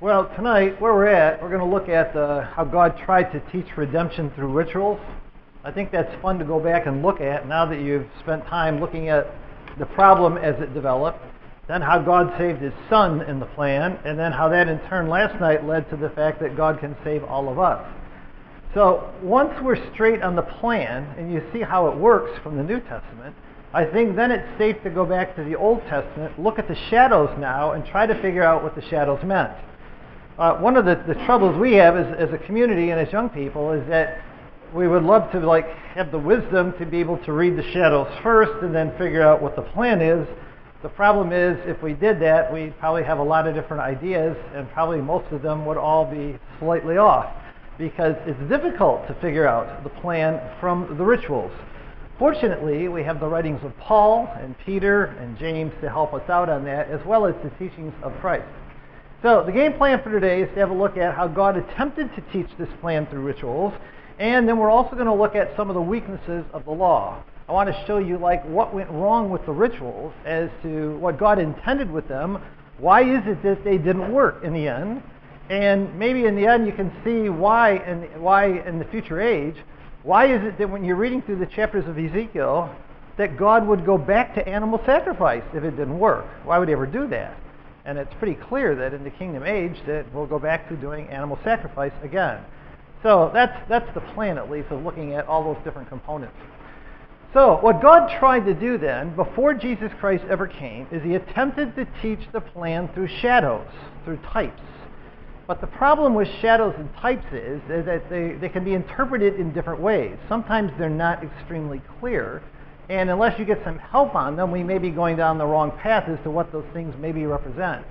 Well, tonight, where we're going to look at how God tried to teach redemption through rituals. I think that's fun to go back and look at now that you've spent time looking at the problem as it developed, then how God saved his son in the plan, and then how that in turn last night led to the fact that God can save all of us. So once we're straight on the plan and you see how it works from the New Testament, I think then it's safe to go back to the Old Testament, look at the shadows now, and try to figure out what the shadows meant. One of the troubles we have as a community and as young people is that we would love to have the wisdom to be able to read the shadows first and then figure out what the plan is. The problem is if we did that, we'd probably have a lot of different ideas, and probably most of them would all be slightly off because it's difficult to figure out the plan from the rituals. Fortunately, we have the writings of Paul and Peter and James to help us out on that, as well as the teachings of Christ. So the game plan for today is to have a look at how God attempted to teach this plan through rituals, and then we're also going to look at some of the weaknesses of the law. I want to show you what went wrong with the rituals as to what God intended with them. Why is it that they didn't work in the end? And maybe in the end you can see why in the future age, why is it that when you're reading through the chapters of Ezekiel that God would go back to animal sacrifice if it didn't work? Why would he ever do that? And it's pretty clear that in the kingdom age that we'll go back to doing animal sacrifice again. So that's the plan, at least, of looking at all those different components. So what God tried to do then, before Jesus Christ ever came, is he attempted to teach the plan through shadows, through types. But the problem with shadows and types is that they can be interpreted in different ways. Sometimes they're not extremely clear. And unless you get some help on them, we may be going down the wrong path as to what those things maybe represent.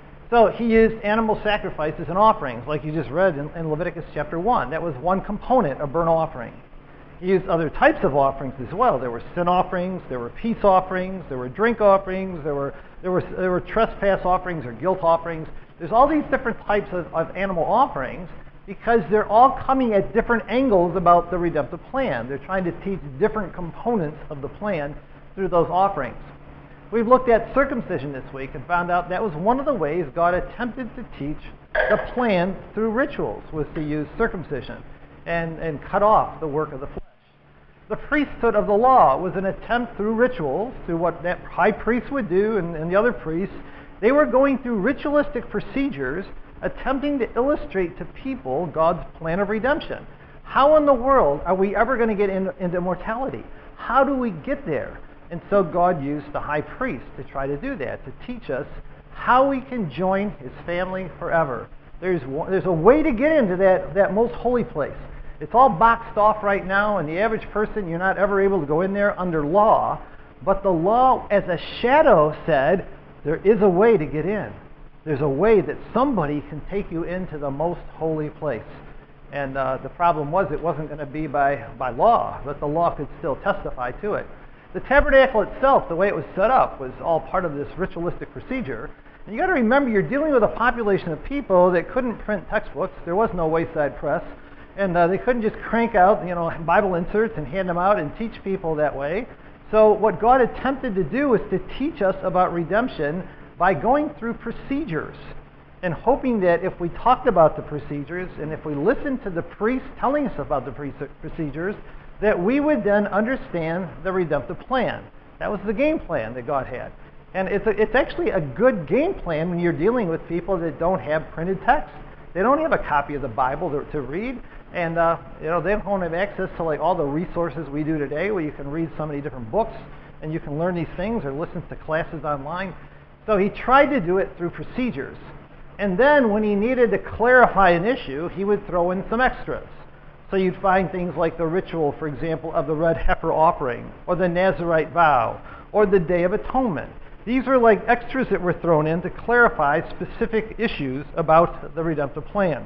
So he used animal sacrifices and offerings, like you just read in Leviticus chapter 1. That was one component of burnt offering. He used other types of offerings as well. There were sin offerings, there were peace offerings, there were drink offerings, there were trespass offerings or guilt offerings. There's all these different types of animal offerings, because they're all coming at different angles about the redemptive plan. They're trying to teach different components of the plan through those offerings. We've looked at circumcision this week and found out that was one of the ways God attempted to teach the plan through rituals, was to use circumcision and cut off the work of the flesh. The priesthood of the law was an attempt through rituals, through what that high priest would do and the other priests. They were going through ritualistic procedures attempting to illustrate to people God's plan of redemption. How in the world are we ever going to get into immortality? How do we get there? And so God used the high priest to try to do that, to teach us how we can join his family forever. There's a way to get into that most holy place. It's all boxed off right now, and the average person, you're not ever able to go in there under law. But the law, as a shadow, said there is a way to get in. There's a way that somebody can take you into the most holy place. And the problem was it wasn't going to be by law, but the law could still testify to it. The tabernacle itself, the way it was set up, was all part of this ritualistic procedure. And you got to remember, you're dealing with a population of people that couldn't print textbooks. There was no Wayside Press. And they couldn't just crank out, Bible inserts and hand them out and teach people that way. So what God attempted to do was to teach us about redemption by going through procedures and hoping that if we talked about the procedures and if we listened to the priest telling us about the procedures, that we would then understand the redemptive plan. That was the game plan that God had. And it's actually a good game plan when you're dealing with people that don't have printed text. They don't have a copy of the Bible to read, and they don't have access to all the resources we do today, where you can read so many different books and you can learn these things or listen to classes online. So he tried to do it through procedures. And then when he needed to clarify an issue, he would throw in some extras. So you'd find things like the ritual, for example, of the red heifer offering, or the Nazirite vow, or the Day of Atonement. These were like extras that were thrown in to clarify specific issues about the redemptive plan.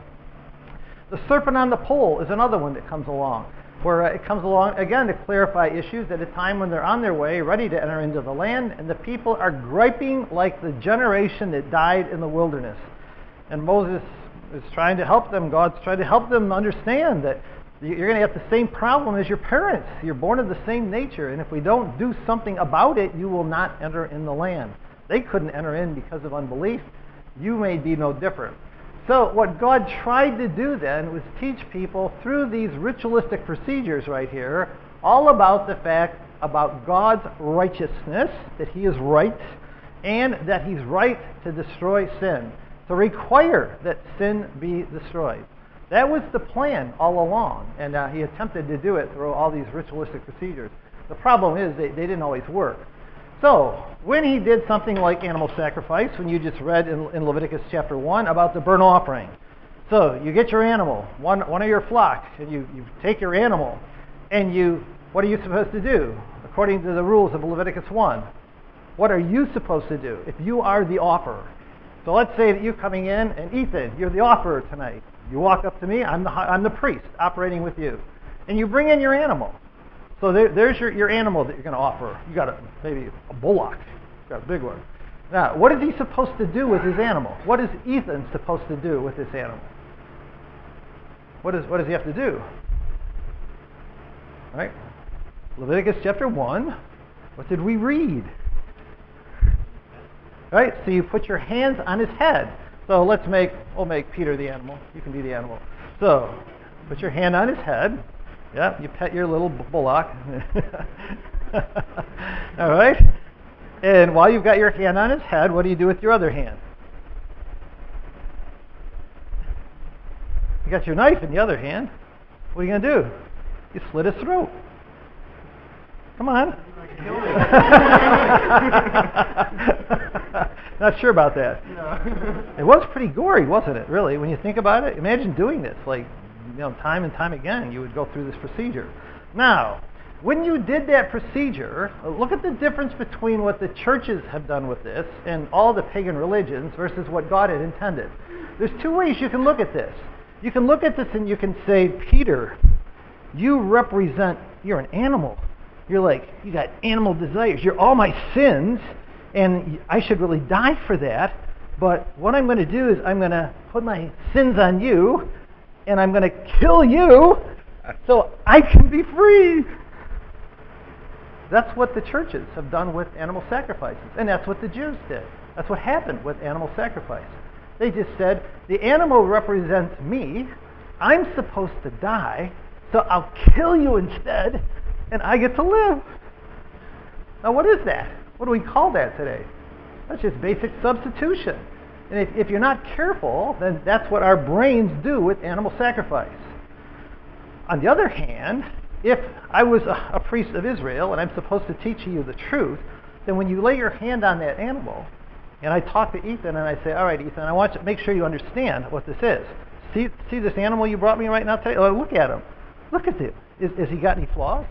The serpent on the pole is another one that comes along, where it comes along, again, to clarify issues at a time when they're on their way, ready to enter into the land, and the people are griping like the generation that died in the wilderness. And Moses is trying to help them. God's trying to help them understand that you're going to have the same problem as your parents. You're born of the same nature, and if we don't do something about it, you will not enter in the land. They couldn't enter in because of unbelief. You may be no different. So what God tried to do then was teach people through these ritualistic procedures right here all about the fact about God's righteousness, that he is right, and that he's right to destroy sin, to require that sin be destroyed. That was the plan all along, and he attempted to do it through all these ritualistic procedures. The problem is they didn't always work. So when he did something like animal sacrifice, when you just read in Leviticus chapter 1 about the burnt offering. So you get your animal, one of your flock, and you take your animal, and what are you supposed to do? According to the rules of Leviticus 1. What are you supposed to do if you are the offerer? So let's say that you're coming in, and Ethan, you're the offerer tonight. You walk up to me, I'm the priest operating with you. And you bring in your animal. So there's your animal that you're going to offer. You got maybe a bullock. You got a big one. Now, what is he supposed to do with his animal? What is Ethan supposed to do with this animal? What does he have to do? All right? Leviticus chapter 1. What did we read? Right? So you put your hands on his head. So we'll make Peter the animal. You can be the animal. So put your hand on his head. Yeah, you pet your little bullock. All right? And while you've got your hand on his head, what do you do with your other hand? You got your knife in the other hand. What are you going to do? You slit his throat. Come on. Not sure about that. No. It was pretty gory, wasn't it, really? When you think about it, imagine doing this. Time and time again, you would go through this procedure. Now, when you did that procedure, look at the difference between what the churches have done with this and all the pagan religions versus what God had intended. There's two ways you can look at this. You can look at this and you can say, Peter, you're an animal. You got animal desires. You're all my sins, and I should really die for that. But what I'm going to do is I'm going to put my sins on you, and I'm going to kill you so I can be free. That's what the churches have done with animal sacrifices, and that's what the Jews did. That's what happened with animal sacrifice. They just said, the animal represents me, I'm supposed to die, so I'll kill you instead, and I get to live. Now what is that? What do we call that today? That's just basic substitution. And if you're not careful, then that's what our brains do with animal sacrifice. On the other hand, if I was a priest of Israel and I'm supposed to teach you the truth, then when you lay your hand on that animal, and I talk to Ethan and I say, all right, Ethan, I want you to make sure you understand what this is. See this animal you brought me right now today? Oh, look at him. Look at him. Has he got any flaws?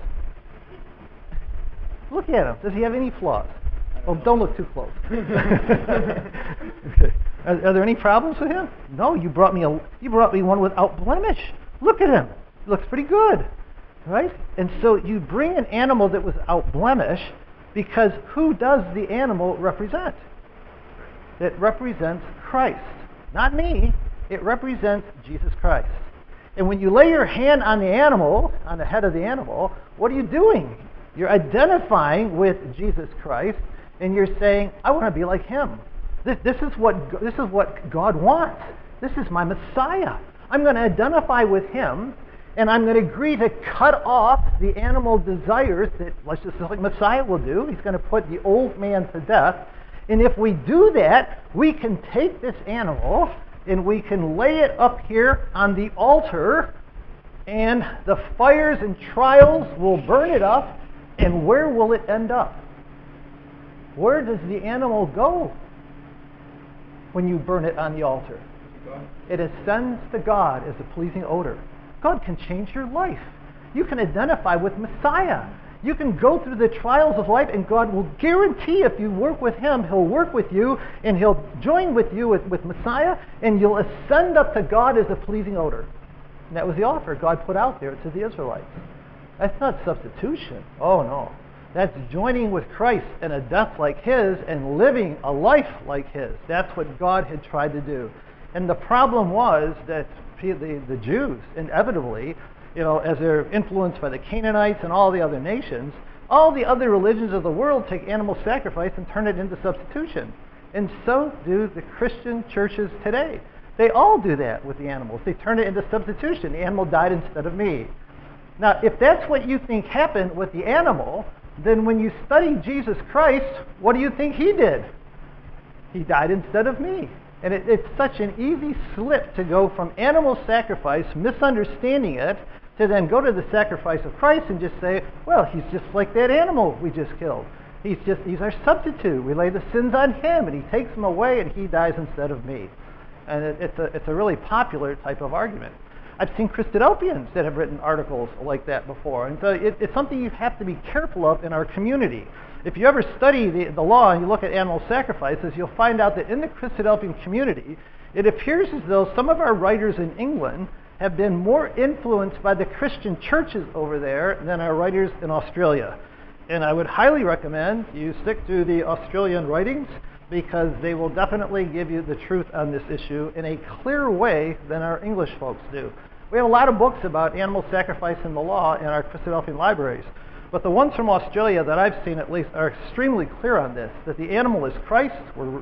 Look at him. Does he have any flaws? Oh, don't look too close. Okay. Are there any problems with him? No, you brought me one without blemish. Look at him. He looks pretty good. Right? And so you bring an animal that was without blemish because who does the animal represent? It represents Christ. Not me. It represents Jesus Christ. And when you lay your hand on the animal, on the head of the animal, what are you doing? You're identifying with Jesus Christ, and you're saying, I want to be like him. This is what God wants. This is my Messiah. I'm going to identify with him, and I'm going to agree to cut off the animal desires that, just like Messiah will do. He's going to put the old man to death. And if we do that, we can take this animal and we can lay it up here on the altar, and the fires and trials will burn it up. And where will it end up? Where does the animal go when you burn it on the altar? It ascends to God as a pleasing odor. God can change your life. You can identify with Messiah. You can go through the trials of life, and God will guarantee if you work with him, he'll work with you, and he'll join with you with Messiah, and you'll ascend up to God as a pleasing odor. And that was the offer God put out there to the Israelites. That's not substitution. Oh, no. That's joining with Christ in a death like his and living a life like his. That's what God had tried to do. And the problem was that the Jews, inevitably, as they're influenced by the Canaanites and all the other nations, all the other religions of the world take animal sacrifice and turn it into substitution. And so do the Christian churches today. They all do that with the animals. They turn it into substitution. The animal died instead of me. Now, if that's what you think happened with the animal, then when you study Jesus Christ, what do you think he did? He died instead of me. And it's such an easy slip to go from animal sacrifice, misunderstanding it, to then go to the sacrifice of Christ and just say, well, he's just like that animal we just killed. He's our substitute. We lay the sins on him, and he takes them away, and he dies instead of me. And it's a really popular type of argument. I've seen Christadelphians that have written articles like that before. And so it's something you have to be careful of in our community. If you ever study the law and you look at animal sacrifices, you'll find out that in the Christadelphian community, it appears as though some of our writers in England have been more influenced by the Christian churches over there than our writers in Australia. And I would highly recommend you stick to the Australian writings, because they will definitely give you the truth on this issue in a clearer way than our English folks do. We have a lot of books about animal sacrifice and the law in our Christadelphian libraries, but the ones from Australia that I've seen at least are extremely clear on this, that the animal is Christ,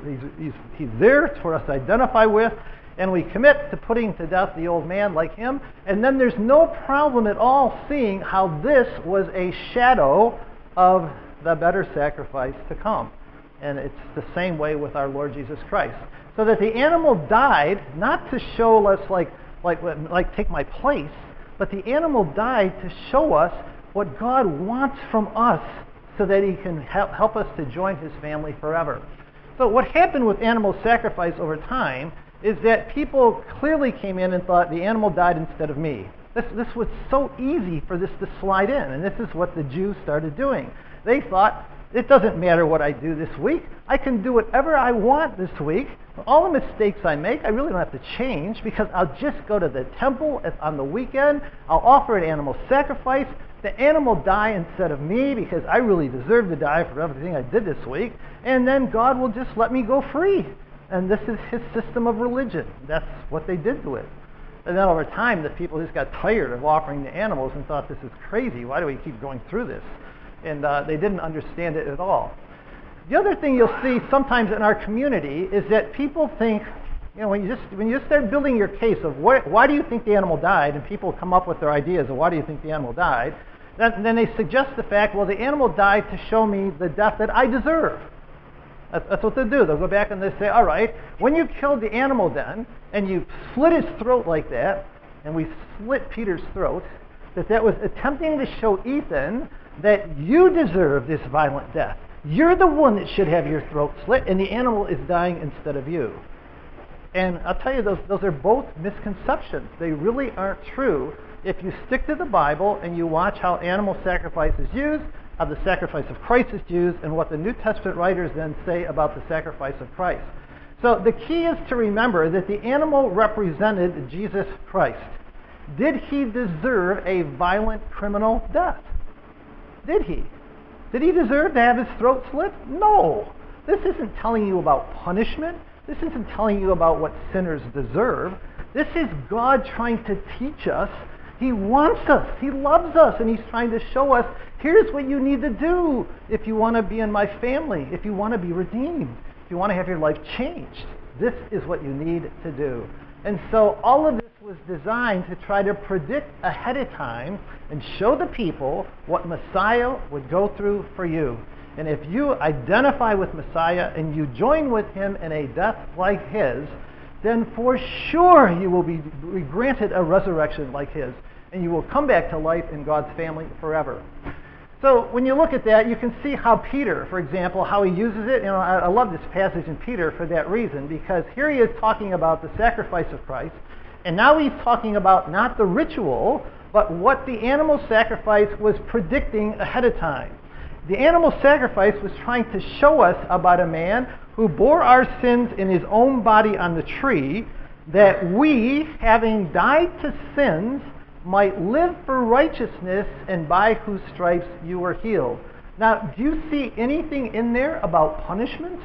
he's there for us to identify with, and we commit to putting to death the old man like him, and then there's no problem at all seeing how this was a shadow of the better sacrifice to come. And it's the same way with our Lord Jesus Christ. So that the animal died not to show us like take my place, but the animal died to show us what God wants from us so that he can help us to join his family forever. So what happened with animal sacrifice over time is that people clearly came in and thought the animal died instead of me. This was so easy for this to slide in, and this is what the Jews started doing. They thought, it doesn't matter what I do this week. I can do whatever I want this week. All the mistakes I make, I really don't have to change, because I'll just go to the temple on the weekend. I'll offer an animal sacrifice. The animal die instead of me, because I really deserve to die for everything I did this week. And then God will just let me go free. And this is his system of religion. That's what they did to it. And then over time, the people just got tired of offering the animals and thought, this is crazy. Why do we keep going through this? And they didn't understand it at all. The other thing you'll see sometimes in our community is that people think, when you just start building your case of why do you think the animal died, and people come up with their ideas of why do you think the animal died, then they suggest the fact, well, the animal died to show me the death that I deserve. That's what they'll do. They'll go back and they say, all right, when you killed the animal then, and you slit his throat like that, and we slit Peter's throat, that was attempting to show Ethan that you deserve this violent death. You're the one that should have your throat slit, and the animal is dying instead of you. And I'll tell you, those are both misconceptions. They really aren't true if you stick to the Bible and you watch how animal sacrifice is used, how the sacrifice of Christ is used, and what the New Testament writers then say about the sacrifice of Christ. So the key is to remember that the animal represented Jesus Christ. Did he deserve a violent criminal death? Did he? Did he deserve to have his throat slit? No. This isn't telling you about punishment. This isn't telling you about what sinners deserve. This is God trying to teach us. He wants us. He loves us. And he's trying to show us, here's what you need to do if you want to be in my family, if you want to be redeemed, if you want to have your life changed. This is what you need to do. And so all of this was designed to try to predict ahead of time and show the people what Messiah would go through for you. And if you identify with Messiah and you join with him in a death like his, then for sure you will be granted a resurrection like his, and you will come back to life in God's family forever. So when you look at that, you can see how Peter, for example, how he uses it. I love this passage in Peter for that reason, because here he is talking about the sacrifice of Christ, and now he's talking about not the ritual, but what the animal sacrifice was predicting ahead of time. The animal sacrifice was trying to show us about a man who bore our sins in his own body on the tree, that we, having died to sins, might live for righteousness, and by whose stripes you were healed. Now, do you see anything in there about punishment?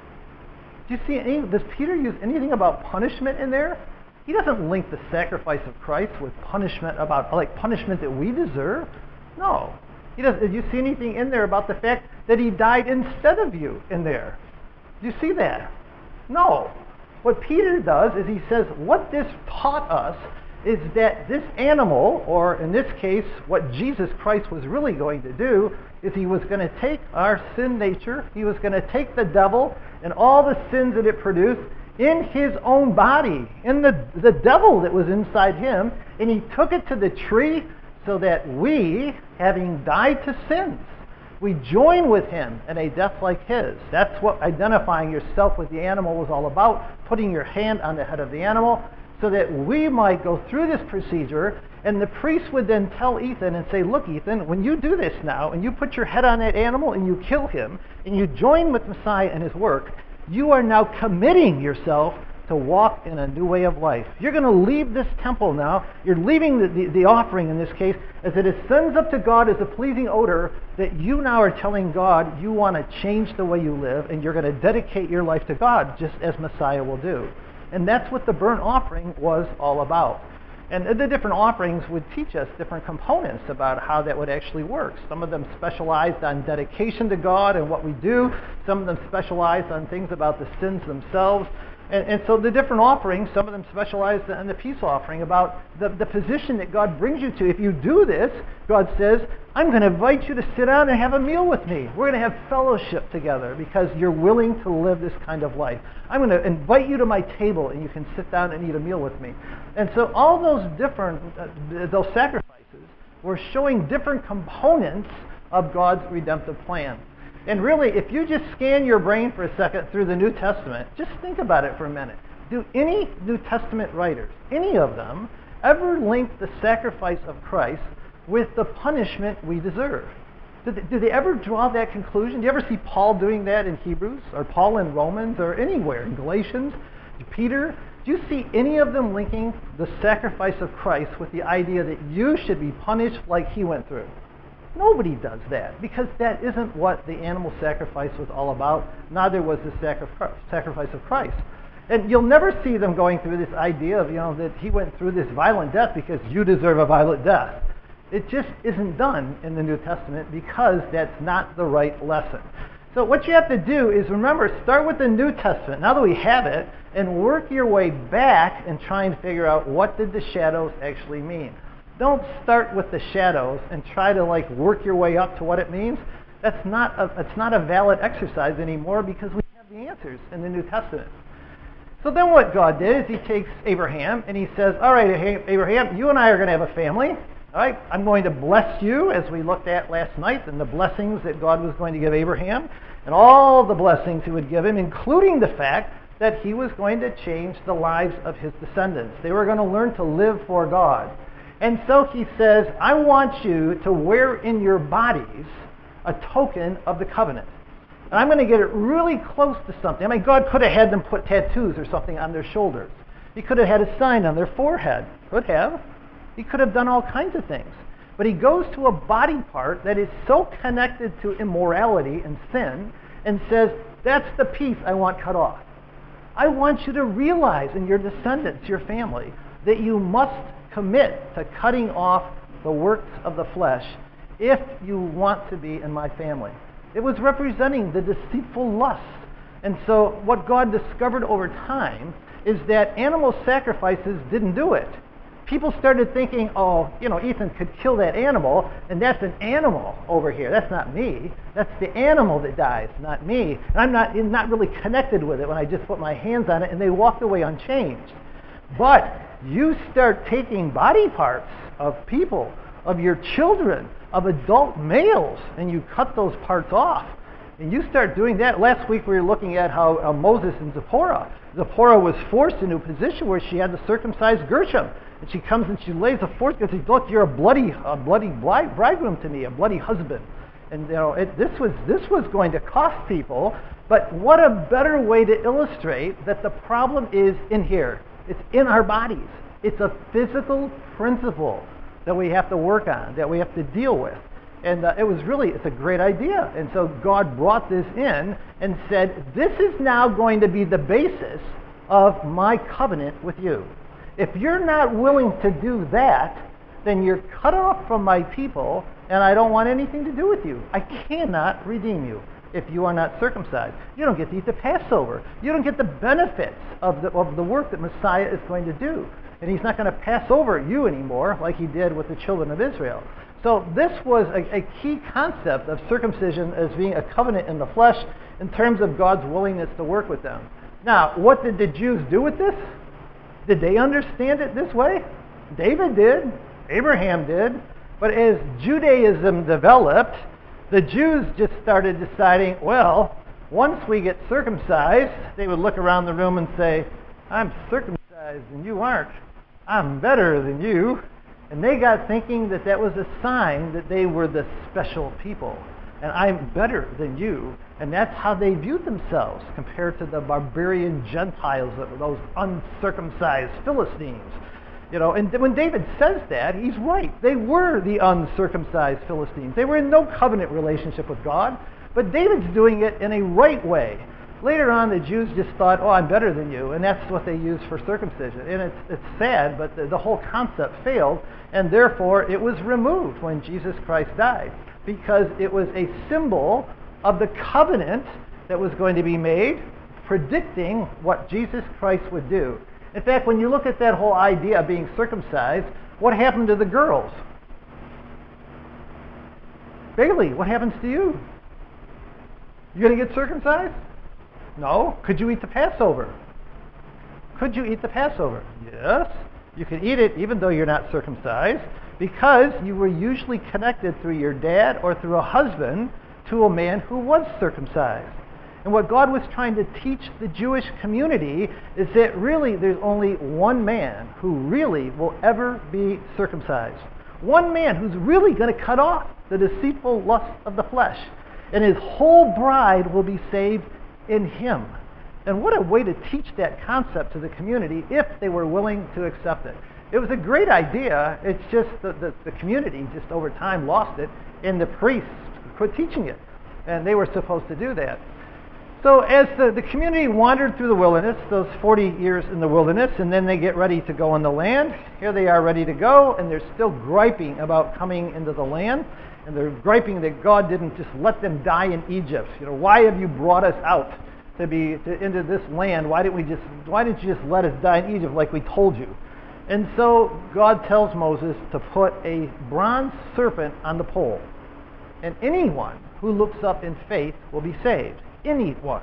Does Peter use anything about punishment in there? He doesn't link the sacrifice of Christ with punishment punishment that we deserve. No. He doesn't. Did you see anything in there about the fact that he died instead of you in there? Do you see that? No. what Peter does is he says, what this taught us is that this animal, or in this case, what Jesus Christ was really going to do, is he was going to take our sin nature, he was going to take the devil and all the sins that it produced in his own body, in the devil that was inside him, and he took it to the tree so that we, having died to sins, we join with him in a death like his. That's what identifying yourself with the animal was all about, putting your hand on the head of the animal so that we might go through this procedure, and the priest would then tell Ethan and say, look, Ethan, when you do this now, and you put your head on that animal and you kill him, and you join with Messiah in his work, you are now committing yourself to walk in a new way of life. You're going to leave this temple now. You're leaving the offering in this case as it ascends up to God as a pleasing odor, that you now are telling God you want to change the way you live, and you're going to dedicate your life to God just as Messiah will do. And that's what the burnt offering was all about. And the different offerings would teach us different components about how that would actually work. Some of them specialized on dedication to God and what we do. Some of them specialized on things about the sins themselves. And so the different offerings, some of them specialized in the peace offering about the position that God brings you to. If you do this, God says, I'm going to invite you to sit down and have a meal with me. We're going to have fellowship together because you're willing to live this kind of life. I'm going to invite you to my table and you can sit down and eat a meal with me. And so all those different, those sacrifices were showing different components of God's redemptive plan. And really, if you just scan your brain for a second through the New Testament, just think about it for a minute. Do any New Testament writers, any of them, ever link the sacrifice of Christ with the punishment we deserve? Do they ever draw that conclusion? Do you ever see Paul doing that in Hebrews, or Paul in Romans, or anywhere, in Galatians, Peter? Do you see any of them linking the sacrifice of Christ with the idea that you should be punished like he went through? Nobody does that, because that isn't what the animal sacrifice was all about. Neither was the sacrifice of Christ. And you'll never see them going through this idea of, that he went through this violent death because you deserve a violent death. It just isn't done in the New Testament because that's not the right lesson. So what you have to do is, remember, start with the New Testament, now that we have it, and work your way back and try and figure out what did the shadows actually mean. Don't start with the shadows and try to work your way up to what it means. It's not a valid exercise anymore because we have the answers in the New Testament. So then what God did is he takes Abraham and he says, all right, Abraham, you and I are going to have a family. All right, I'm going to bless you, as we looked at last night, and the blessings that God was going to give Abraham, and all the blessings he would give him, including the fact that he was going to change the lives of his descendants. They were going to learn to live for God. And so he says, I want you to wear in your bodies a token of the covenant. And I'm going to get it really close to something. I mean, God could have had them put tattoos or something on their shoulders. He could have had a sign on their forehead. Could have. He could have done all kinds of things. But he goes to a body part that is so connected to immorality and sin and says, that's the piece I want cut off. I want you to realize in your descendants, your family, that you must commit to cutting off the works of the flesh if you want to be in my family. It was representing the deceitful lusts. And so what God discovered over time is that animal sacrifices didn't do it. People started thinking, Ethan could kill that animal, and that's an animal over here. That's not me. That's the animal that dies, not me. And I'm not really connected with it when I just put my hands on it, and they walked away unchanged. But you start taking body parts of people, of your children, of adult males, and you cut those parts off. And you start doing that. Last week we were looking at how Moses and Zipporah was forced into a position where she had to circumcise Gershom. And she comes and she lays a fork and says, look, you're a bloody bridegroom to me, a bloody husband. And this was going to cost people. But what a better way to illustrate that the problem is in here. It's in our bodies. It's a physical principle that we have to work on, that we have to deal with. And it's a great idea. And so God brought this in and said, this is now going to be the basis of my covenant with you. If you're not willing to do that, then you're cut off from my people, and I don't want anything to do with you. I cannot redeem you. if you are not circumcised. You don't get to eat the Passover. You don't get the benefits of the work that Messiah is going to do. And he's not going to pass over you anymore like he did with the children of Israel. So this was a key concept of circumcision as being a covenant in the flesh in terms of God's willingness to work with them. Now, what did the Jews do with this? Did they understand it this way? David did. Abraham did. But as Judaism developed, the Jews just started deciding, well, once we get circumcised, they would look around the room and say, I'm circumcised and you aren't. I'm better than you. And they got thinking that that was a sign that they were the special people. And I'm better than you. And that's how they viewed themselves compared to the barbarian Gentiles, those uncircumcised Philistines. You know, and when David says that, he's right. They were the uncircumcised Philistines. They were in no covenant relationship with God. But David's doing it in a right way. Later on, the Jews just thought, oh, I'm better than you. And that's what they used for circumcision. And it's sad, but the whole concept failed. And therefore, it was removed when Jesus Christ died. Because it was a symbol of the covenant that was going to be made, predicting what Jesus Christ would do. In fact, when you look at that whole idea of being circumcised, what happened to the girls? Bailey, what happens to you? You going to get circumcised? No. Could you eat the Passover? Could you eat the Passover? Yes. You can eat it even though you're not circumcised, because you were usually connected through your dad or through a husband to a man who was circumcised. And what God was trying to teach the Jewish community is that really there's only one man who really will ever be circumcised. One man who's really going to cut off the deceitful lust of the flesh. And his whole bride will be saved in him. And what a way to teach that concept to the community if they were willing to accept it. It was a great idea. It's just the community just over time lost it, and the priests quit teaching it. And they were supposed to do that. So as the community wandered through the wilderness, those 40 years in the wilderness, and then they get ready to go on the land, here they are ready to go, and they're still griping about coming into the land, and they're griping that God didn't just let them die in Egypt. You know, why have you brought us out into this land? Why didn't you just let us die in Egypt like we told you? And so God tells Moses to put a bronze serpent on the pole, and anyone who looks up in faith will be saved. Anyone,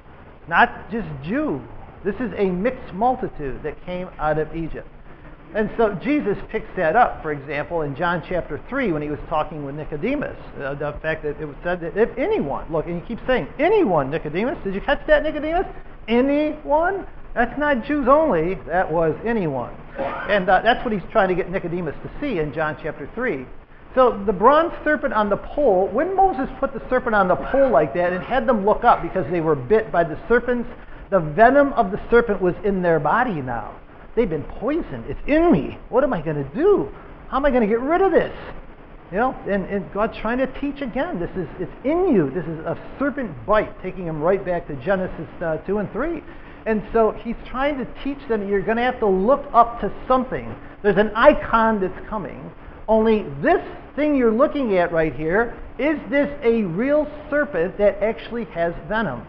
not just Jew. This is a mixed multitude that came out of Egypt. And so Jesus picks that up, for example, in John chapter 3 when he was talking with Nicodemus. The fact that it was said that if anyone, look, and he keeps saying, anyone, Nicodemus. Did you catch that, Nicodemus? Anyone? That's not Jews only. That was anyone. And that's what he's trying to get Nicodemus to see in John chapter 3. So the bronze serpent on the pole, when Moses put the serpent on the pole like that and had them look up because they were bit by the serpents, the venom of the serpent was in their body now. They've been poisoned. It's in me. What am I going to do? How am I going to get rid of this? You know, and God's trying to teach again. It's in you. This is a serpent bite, taking him right back to Genesis 2 and 3. And so he's trying to teach them you're going to have to look up to something. There's an icon that's coming. Only this thing you're looking at right here, is this a real serpent that actually has venom?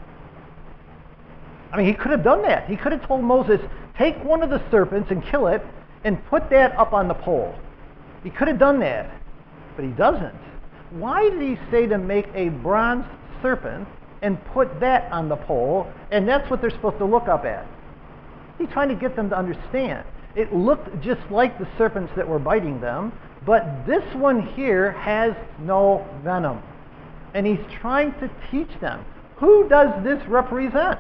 I mean, he could have done that. He could have told Moses, take one of the serpents and kill it and put that up on the pole. He could have done that, but he doesn't. Why did he say to make a bronze serpent and put that on the pole, and that's what they're supposed to look up at? He's trying to get them to understand. It looked just like the serpents that were biting them, but this one here has no venom. And he's trying to teach them. Who does this represent?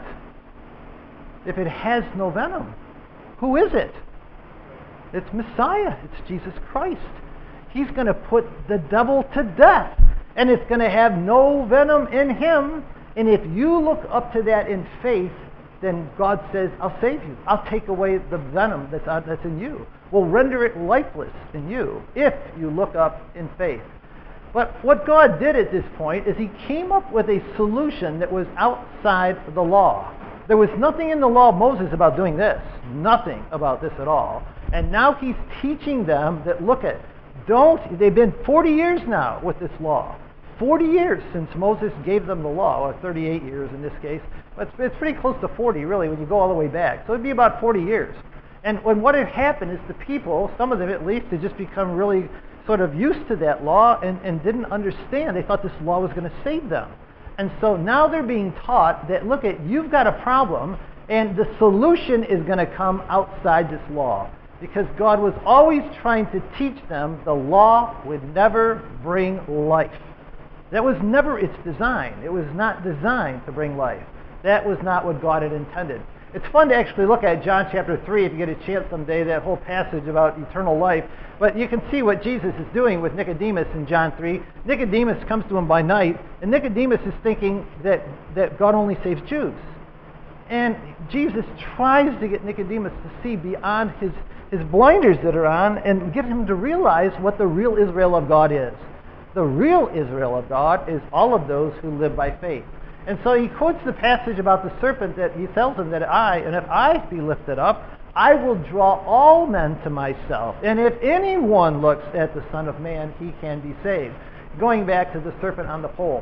If it has no venom, who is it? It's Messiah. It's Jesus Christ. He's going to put the devil to death, and it's going to have no venom in him. And if you look up to that in faith, then God says, I'll save you. I'll take away the venom that's in you. We'll render it lifeless in you if you look up in faith. But what God did at this point is he came up with a solution that was outside the law. There was nothing in the law of Moses about doing this. Nothing about this at all. And now he's teaching them that, they've been 40 years now with this law. 40 years since Moses gave them the law, or 38 years in this case, but it's pretty close to 40 really when you go all the way back. So it'd be about 40 years. And what had happened is the people, some of them at least, had just become really sort of used to that law and didn't understand. They thought this law was going to save them. And so now they're being taught that, look, you've got a problem, and the solution is going to come outside this law. Because God was always trying to teach them the law would never bring life. That was never its design. It was not designed to bring life. That was not what God had intended. It's fun to actually look at John chapter 3 if you get a chance someday, that whole passage about eternal life. But you can see what Jesus is doing with Nicodemus in John 3. Nicodemus comes to him by night, and Nicodemus is thinking that God only saves Jews. And Jesus tries to get Nicodemus to see beyond his blinders that are on and get him to realize what the real Israel of God is. The real Israel of God is all of those who live by faith. And so he quotes the passage about the serpent that he tells him that if I be lifted up, I will draw all men to myself. And if anyone looks at the Son of Man, he can be saved. Going back to the serpent on the pole.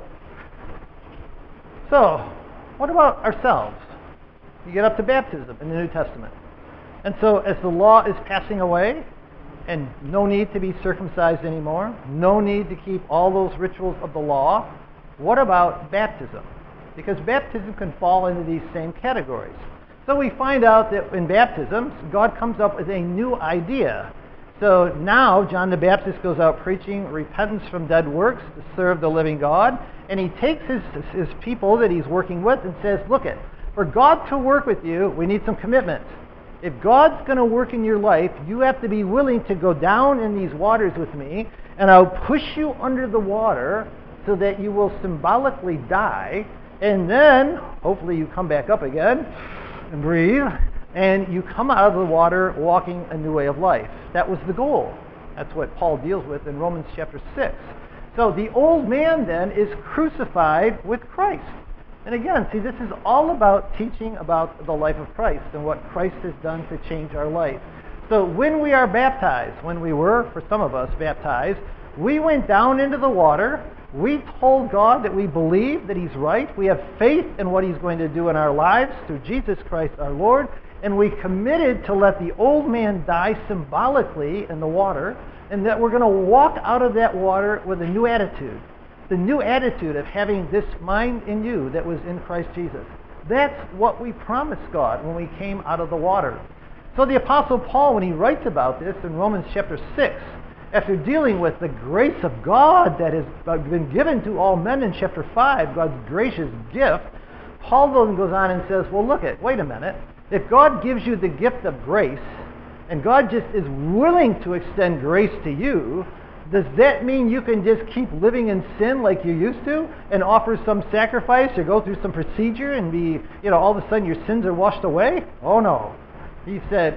So, what about ourselves? You get up to baptism in the New Testament. And so as the law is passing away, and no need to be circumcised anymore, no need to keep all those rituals of the law, what about baptism? Because baptism can fall into these same categories. So we find out that in baptism, God comes up with a new idea. So now John the Baptist goes out preaching repentance from dead works to serve the living God, and he takes his people that he's working with and says, look, for God to work with you, we need some commitment. If God's going to work in your life, you have to be willing to go down in these waters with me, and I'll push you under the water so that you will symbolically die, and then hopefully you come back up again and breathe, and you come out of the water walking a new way of life. That was the goal. That's what Paul deals with in Romans chapter 6. So the old man then is crucified with Christ. And again, see, this is all about teaching about the life of Christ and what Christ has done to change our life. So when we are baptized, when we were, for some of us, baptized, we went down into the water. We told God that we believe that He's right. We have faith in what He's going to do in our lives through Jesus Christ our Lord. And we committed to let the old man die symbolically in the water, and that we're going to walk out of that water with a new attitude. The new attitude of having this mind in you that was in Christ Jesus. That's what we promised God when we came out of the water. So the Apostle Paul, when he writes about this in Romans chapter 6, after dealing with the grace of God that has been given to all men in chapter 5, God's gracious gift, Paul then goes on and says, well, wait a minute. If God gives you the gift of grace, and God just is willing to extend grace to you, does that mean you can just keep living in sin like you used to and offer some sacrifice or go through some procedure and be, all of a sudden your sins are washed away? Oh no. He said,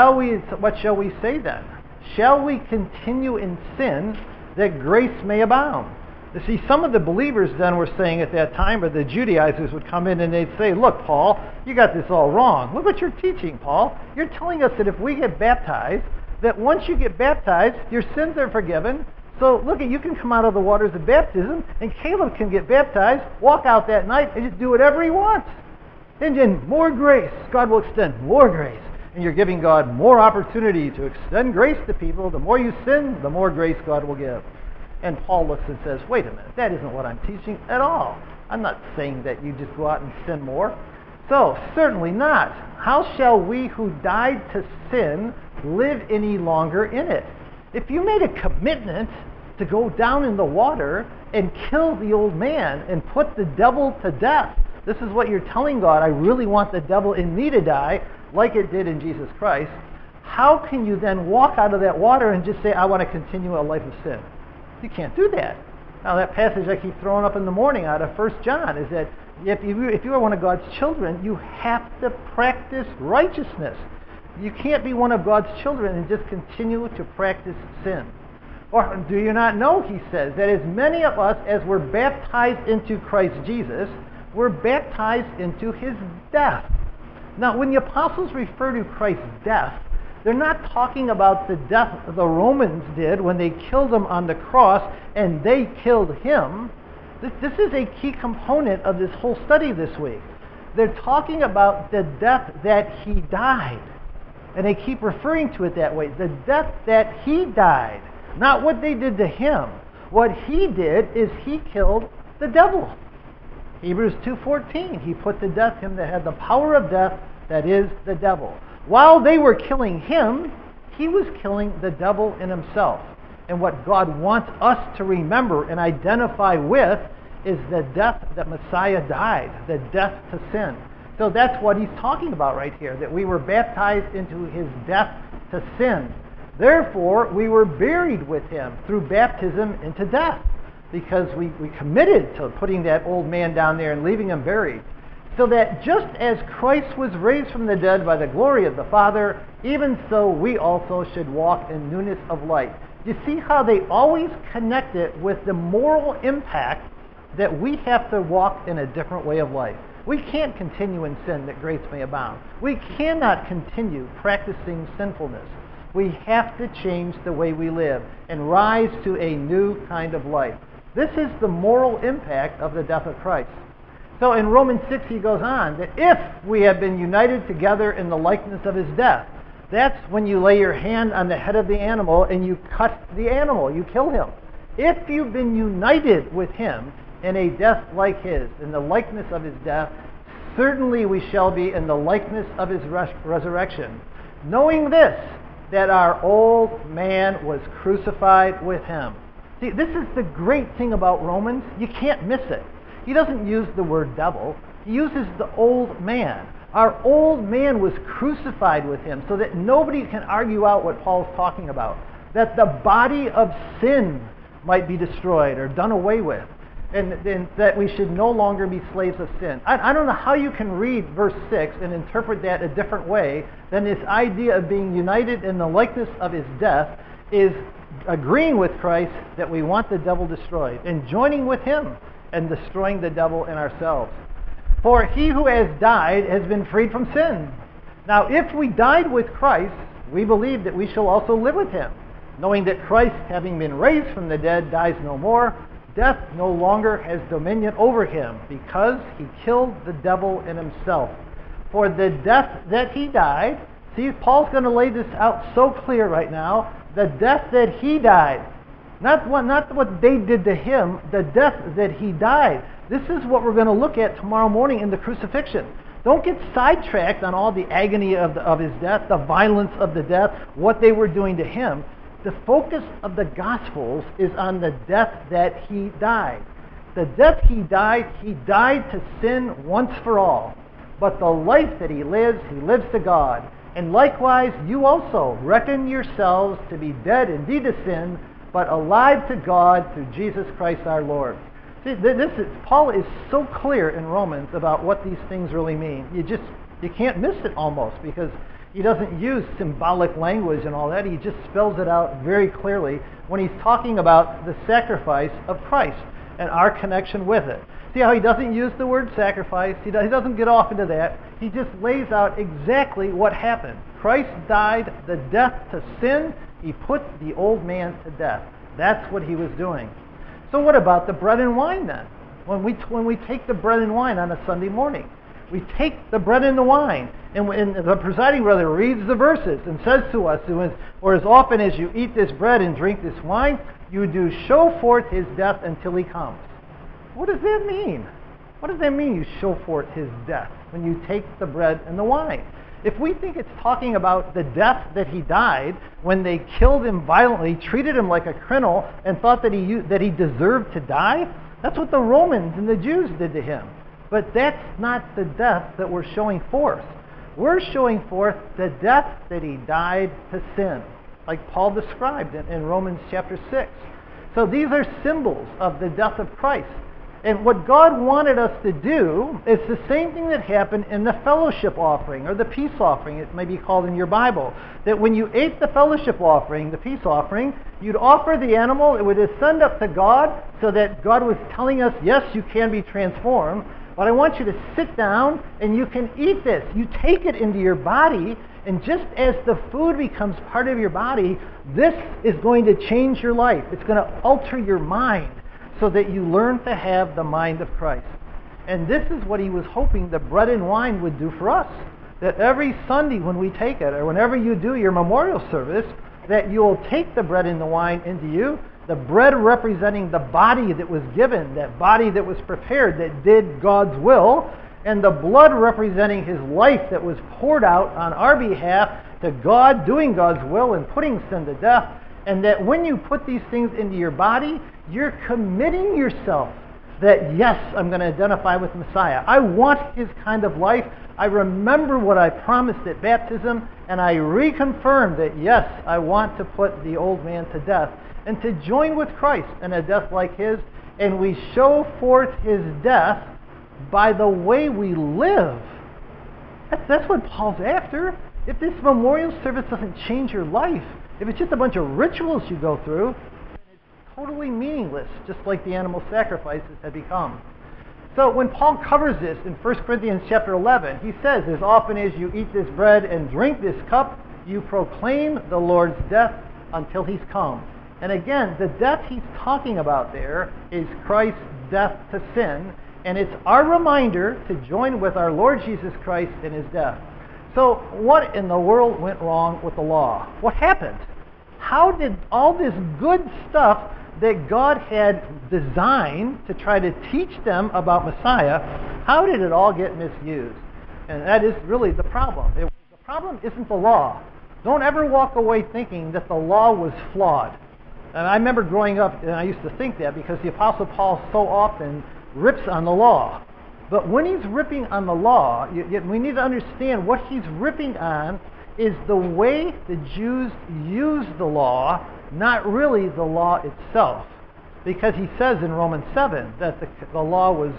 what shall we say then? Shall we continue in sin that grace may abound? You see, some of the believers then were saying at that time, or the Judaizers would come in and they'd say, look, Paul, you got this all wrong. Look what you're teaching, Paul. You're telling us that if we get baptized, that once you get baptized, your sins are forgiven. So look, you can come out of the waters of baptism, and Caleb can get baptized, walk out that night, and just do whatever he wants. And then more grace. God will extend more grace. And you're giving God more opportunity to extend grace to people. The more you sin, the more grace God will give. And Paul looks and says, wait a minute, that isn't what I'm teaching at all. I'm not saying that you just go out and sin more. So, certainly not. How shall we who died to sin live any longer in it? If you made a commitment to go down in the water and kill the old man and put the devil to death, this is what you're telling God, I really want the devil in me to die, like it did in Jesus Christ. How can you then walk out of that water and just say, I want to continue a life of sin? You can't do that. Now, that passage I keep throwing up in the morning out of 1 John is that if you are one of God's children, you have to practice righteousness. You can't be one of God's children and just continue to practice sin. Or do you not know, he says, that as many of us as were baptized into Christ Jesus were baptized into His death. Now, when the apostles refer to Christ's death, they're not talking about the death the Romans did when they killed Him on the cross and they killed Him. This is a key component of this whole study this week. They're talking about the death that he died. And they keep referring to it that way. The death that he died. Not what they did to him. What he did is he killed the devil. Hebrews 2:14, he put to death him that had the power of death, that is the devil. While they were killing him, he was killing the devil in himself. And what God wants us to remember and identify with is the death that Messiah died, the death to sin. So that's what he's talking about right here, that we were baptized into his death to sin. Therefore, we were buried with him through baptism into death, because we committed to putting that old man down there and leaving him buried. So that just as Christ was raised from the dead by the glory of the Father, even so we also should walk in newness of life. You see how they always connect it with the moral impact that we have to walk in a different way of life. We can't continue in sin that grace may abound. We cannot continue practicing sinfulness. We have to change the way we live and rise to a new kind of life. This is the moral impact of the death of Christ. So in Romans 6 he goes on that if we have been united together in the likeness of his death, that's when you lay your hand on the head of the animal and you cut the animal, you kill him. If you've been united with him in a death like his, in the likeness of his death, certainly we shall be in the likeness of his resurrection. Knowing this, that our old man was crucified with him. See, this is the great thing about Romans. You can't miss it. He doesn't use the word devil. He uses the old man. Our old man was crucified with him so that nobody can argue out what Paul's talking about. That the body of sin might be destroyed or done away with. And that we should no longer be slaves of sin. I don't know how you can read verse 6 and interpret that a different way than this idea of being united in the likeness of his death is agreeing with Christ that we want the devil destroyed and joining with him and destroying the devil in ourselves. For he who has died has been freed from sin. Now if we died with Christ, we believe that we shall also live with him, knowing that Christ, having been raised from the dead, dies no more. Death no longer has dominion over him, because he killed the devil in himself. For the death that he died, see, Paul's going to lay this out so clear right now, the death that he died, not what they did to him, the death that he died. This is what we're going to look at tomorrow morning in the crucifixion. Don't get sidetracked on all the agony of his death, the violence of the death, what they were doing to him. The focus of the Gospels is on the death that he died. The death he died to sin once for all. But the life that he lives to God. And likewise, you also reckon yourselves to be dead indeed to sin, but alive to God through Jesus Christ our Lord. See, Paul is so clear in Romans about what these things really mean. You can't miss it almost, because he doesn't use symbolic language and all that. He just spells it out very clearly when he's talking about the sacrifice of Christ and our connection with it. See how he doesn't use the word sacrifice? He doesn't get off into that. He just lays out exactly what happened. Christ died the death to sin. He put the old man to death. That's what he was doing. So what about the bread and wine then? When we take the bread and wine on a Sunday morning, we take the bread and the wine, and the presiding brother reads the verses and says to us, or as often as you eat this bread and drink this wine, you do show forth his death until he comes. What does that mean? What does that mean, you show forth his death, when you take the bread and the wine? If we think it's talking about the death that he died, when they killed him violently, treated him like a criminal, and thought that he deserved to die, that's what the Romans and the Jews did to him. But that's not the death that we're showing forth. We're showing forth the death that he died to sin, like Paul described in Romans chapter 6. So these are symbols of the death of Christ. And what God wanted us to do is the same thing that happened in the fellowship offering, or the peace offering, it may be called in your Bible. That when you ate the fellowship offering, the peace offering, you'd offer the animal, it would ascend up to God, so that God was telling us, yes, you can be transformed, but I want you to sit down and you can eat this. You take it into your body, and just as the food becomes part of your body, this is going to change your life. It's going to alter your mind, so that you learn to have the mind of Christ. And this is what he was hoping the bread and wine would do for us. That every Sunday when we take it, or whenever you do your memorial service, that you'll take the bread and the wine into you, the bread representing the body that was given, that body that was prepared, that did God's will, and the blood representing his life that was poured out on our behalf to God, doing God's will and putting sin to death. And that when you put these things into your body, you're committing yourself that, yes, I'm going to identify with Messiah. I want his kind of life. I remember what I promised at baptism, and I reconfirm that, yes, I want to put the old man to death and to join with Christ in a death like his. And we show forth his death by the way we live. That's what Paul's after. If this memorial service doesn't change your life, if it's just a bunch of rituals you go through, then it's totally meaningless, just like the animal sacrifices have become. So when Paul covers this in 1 Corinthians chapter 11, he says, as often as you eat this bread and drink this cup, you proclaim the Lord's death until he's come. And again, the death he's talking about there is Christ's death to sin, and it's our reminder to join with our Lord Jesus Christ in his death. So what in the world went wrong with the law? What happened? How did all this good stuff that God had designed to try to teach them about Messiah, how did it all get misused? And that is really the problem. The problem isn't the law. Don't ever walk away thinking that the law was flawed. And I remember growing up, and I used to think that because the Apostle Paul so often rips on the law. But when he's ripping on the law, we need to understand what he's ripping on is the way the Jews used the law, not really the law itself. Because he says in Romans 7 that the law was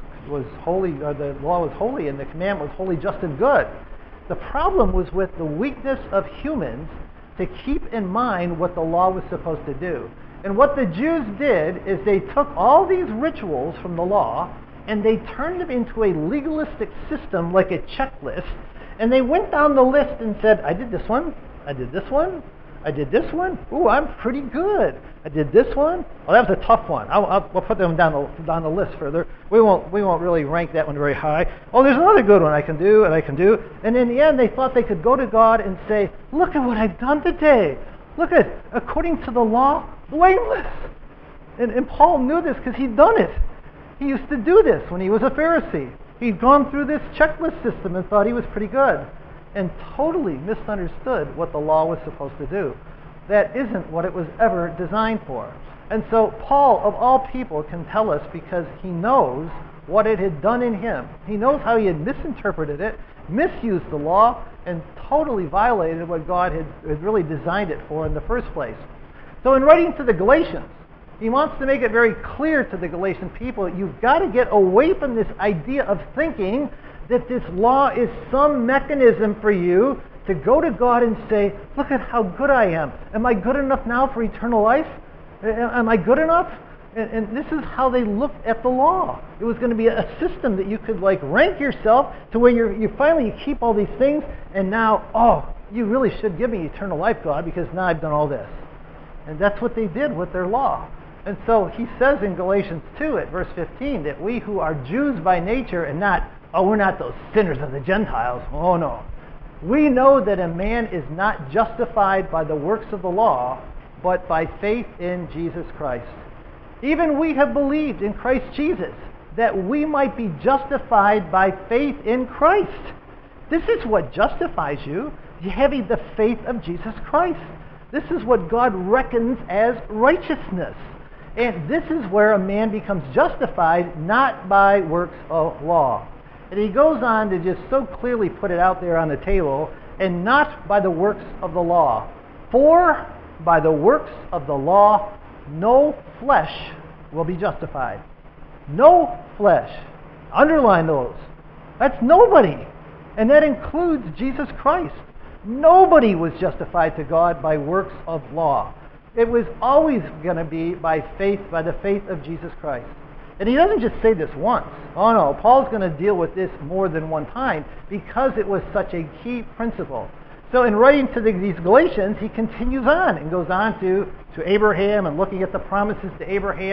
holy, or the law was holy, and the commandment was holy, just, and good. The problem was with the weakness of humans to keep in mind what the law was supposed to do. And what the Jews did is they took all these rituals from the law and they turned them into a legalistic system like a checklist, and they went down the list and said, I did this one, I did this one, I did this one. Ooh, I'm pretty good. I did this one. Oh, that was a tough one. We'll put them down the list further. We won't really rank that one very high. Oh, there's another good one I can do, and I can do. And in the end, they thought they could go to God and say, look at what I've done today. Look at, according to the law, blameless. And Paul knew this because he'd done it. He used to do this when he was a Pharisee. He'd gone through this checklist system and thought he was pretty good, and totally misunderstood what the law was supposed to do. That isn't what it was ever designed for. And so Paul, of all people, can tell us because he knows what it had done in him. He knows how he had misinterpreted it, misused the law, and totally violated what God had really designed it for in the first place. So in writing to the Galatians, he wants to make it very clear to the Galatian people, you've got to get away from this idea of thinking that this law is some mechanism for you to go to God and say, look at how good I am. Am I good enough now for eternal life? Am I good enough? And this is how they looked at the law. It was going to be a system that you could rank yourself to where you finally keep all these things, and now, oh, you really should give me eternal life, God, because now I've done all this. And that's what they did with their law. And so he says in Galatians 2 at verse 15 that we who are Jews by nature and not, we're not those sinners of the Gentiles. Oh no. We know that a man is not justified by the works of the law, but by faith in Jesus Christ. Even we have believed in Christ Jesus, that we might be justified by faith in Christ. This is what justifies you, having the faith of Jesus Christ. This is what God reckons as righteousness. And this is where a man becomes justified, not by works of law. And he goes on to just so clearly put it out there on the table, and not by the works of the law. For by the works of the law, no flesh will be justified. No flesh. Underline those. That's nobody. And that includes Jesus Christ. Nobody was justified to God by works of law. It was always going to be by faith, by the faith of Jesus Christ. And he doesn't just say this once. Oh no, Paul's going to deal with this more than one time because it was such a key principle. So in writing to these Galatians, he continues on and goes on to Abraham and looking at the promises to Abraham.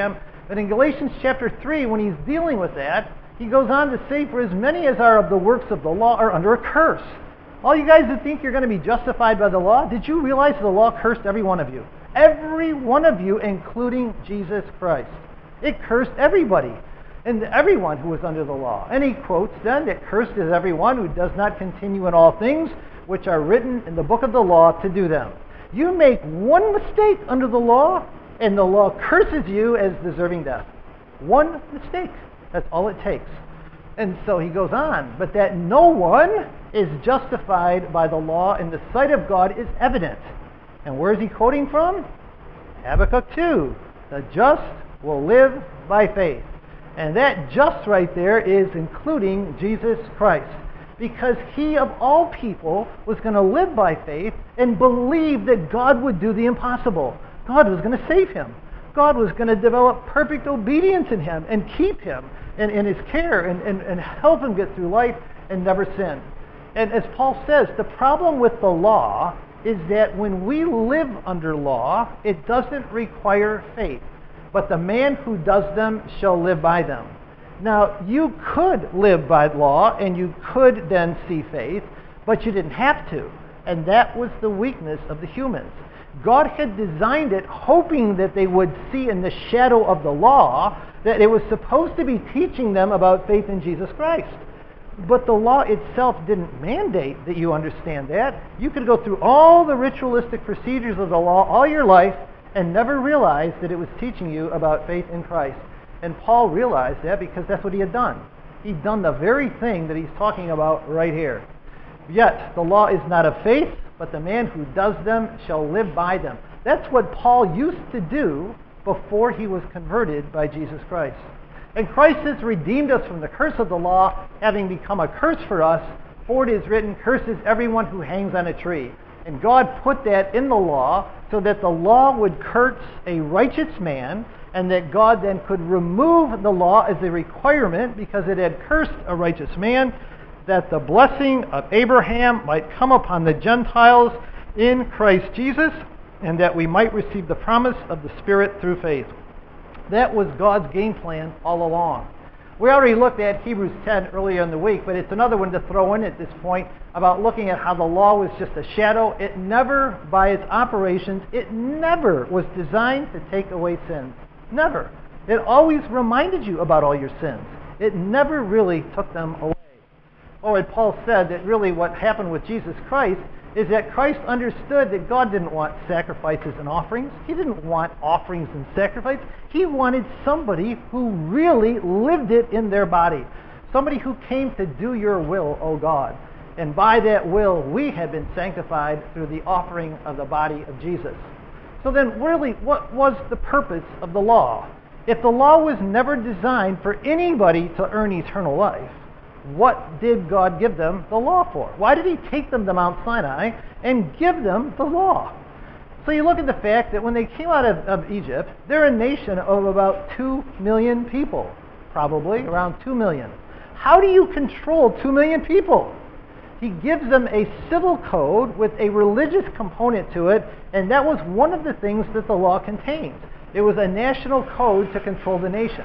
But in Galatians chapter 3, when he's dealing with that, he goes on to say, for as many as are of the works of the law are under a curse. All you guys that think you're going to be justified by the law, did you realize the law cursed every one of you? Every one of you, including Jesus Christ. It cursed everybody and everyone who was under the law. And he quotes then that cursed is everyone who does not continue in all things which are written in the book of the law to do them. You make one mistake under the law, and the law curses you as deserving death. One mistake. That's all it takes. And so he goes on, but that no one is justified by the law in the sight of God is evident. And where is he quoting from? Habakkuk 2. The just will live by faith. And that just right there is including Jesus Christ. Because he of all people was going to live by faith and believe that God would do the impossible. God was going to save him. God was going to develop perfect obedience in him and keep him in his care and help him get through life and never sin. And as Paul says, the problem with the law is that when we live under law, it doesn't require faith. But the man who does them shall live by them. Now, you could live by law and you could then see faith, but you didn't have to. And that was the weakness of the humans. God had designed it hoping that they would see in the shadow of the law that it was supposed to be teaching them about faith in Jesus Christ. But the law itself didn't mandate that you understand that. You could go through all the ritualistic procedures of the law all your life and never realize that it was teaching you about faith in Christ. And Paul realized that because that's what he had done. He'd done the very thing that he's talking about right here. Yet, the law is not of faith, but the man who does them shall live by them. That's what Paul used to do before he was converted by Jesus Christ. And Christ has redeemed us from the curse of the law, having become a curse for us. For it is written, curses everyone who hangs on a tree. And God put that in the law so that the law would curse a righteous man, and that God then could remove the law as a requirement because it had cursed a righteous man, that the blessing of Abraham might come upon the Gentiles in Christ Jesus, and that we might receive the promise of the Spirit through faith. That was God's game plan all along. We already looked at Hebrews 10 earlier in the week, but it's another one to throw in at this point about looking at how the law was just a shadow. It never, by its operations, it never was designed to take away sins. Never. It always reminded you about all your sins. It never really took them away. Oh, and Paul said that really what happened with Jesus Christ is that Christ understood that God didn't want sacrifices and offerings. He didn't want offerings and sacrifices. He wanted somebody who really lived it in their body. Somebody who came to do your will, O God. And by that will, we have been sanctified through the offering of the body of Jesus. So then, really, what was the purpose of the law? If the law was never designed for anybody to earn eternal life, what did God give them the law for? Why did he take them to Mount Sinai and give them the law? So you look at the fact that when they came out of Egypt, they're a nation of about 2 million people, probably around 2 million. How do you control 2 million people? He gives them a civil code with a religious component to it, and that was one of the things that the law contained. It was a national code to control the nation.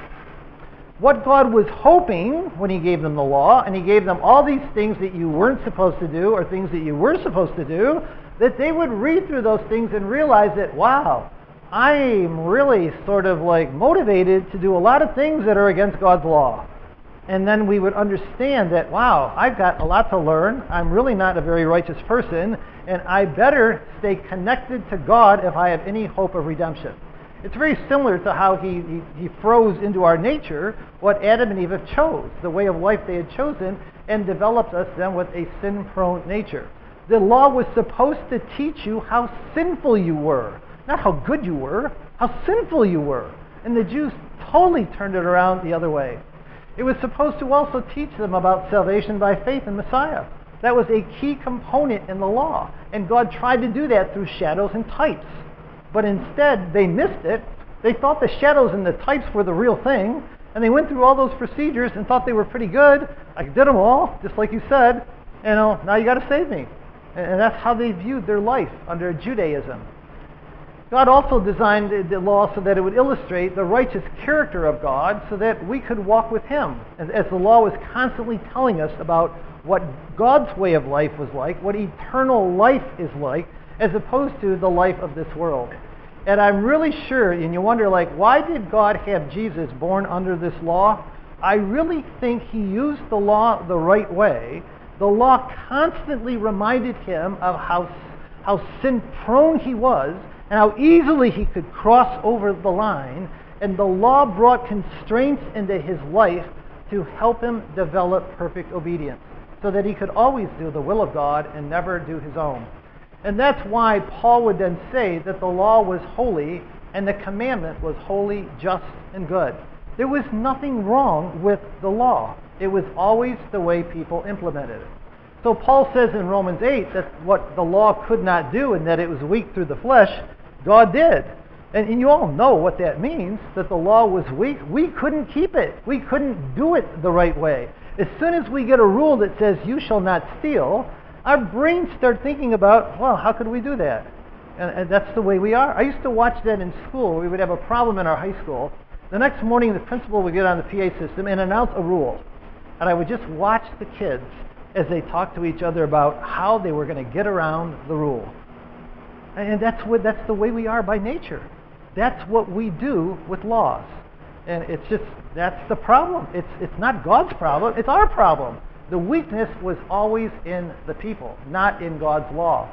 What God was hoping when he gave them the law, and he gave them all these things that you weren't supposed to do or things that you were supposed to do, that they would read through those things and realize that, wow, I'm really sort of like motivated to do a lot of things that are against God's law. And then we would understand that, wow, I've got a lot to learn. I'm really not a very righteous person, and I better stay connected to God if I have any hope of redemption. It's very similar to how he froze into our nature what Adam and Eve have chose, the way of life they had chosen, and developed us then with a sin-prone nature. The law was supposed to teach you how sinful you were, not how good you were, how sinful you were. And the Jews totally turned it around the other way. It was supposed to also teach them about salvation by faith in Messiah. That was a key component in the law. And God tried to do that through shadows and types. But instead, they missed it. They thought the shadows and the types were the real thing. And they went through all those procedures and thought they were pretty good. I did them all, just like you said. Now you got to save me. And that's how they viewed their life under Judaism. God also designed the law so that it would illustrate the righteous character of God so that we could walk with Him. As the law was constantly telling us about what God's way of life was like, what eternal life is like, as opposed to the life of this world. And I'm really sure, and you wonder, why did God have Jesus born under this law? I really think He used the law the right way. The law constantly reminded Him of how sin-prone He was, and how easily he could cross over the line, and the law brought constraints into his life to help him develop perfect obedience, so that he could always do the will of God and never do his own. And that's why Paul would then say that the law was holy and the commandment was holy, just, and good. There was nothing wrong with the law. It was always the way people implemented it. So Paul says in Romans 8 that what the law could not do and that it was weak through the flesh, God did. And you all know what that means, that the law was weak. We couldn't keep it. We couldn't do it the right way. As soon as we get a rule that says you shall not steal, our brains start thinking about, well, how could we do that? And that's the way we are. I used to watch that in school. We would have a problem in our high school. The next morning, the principal would get on the PA system and announce a rule. And I would just watch the kids as they talked to each other about how they were going to get around the rule. And that's the way we are by nature. That's what we do with laws. And that's the problem. It's not God's problem, it's our problem. The weakness was always in the people, not in God's law.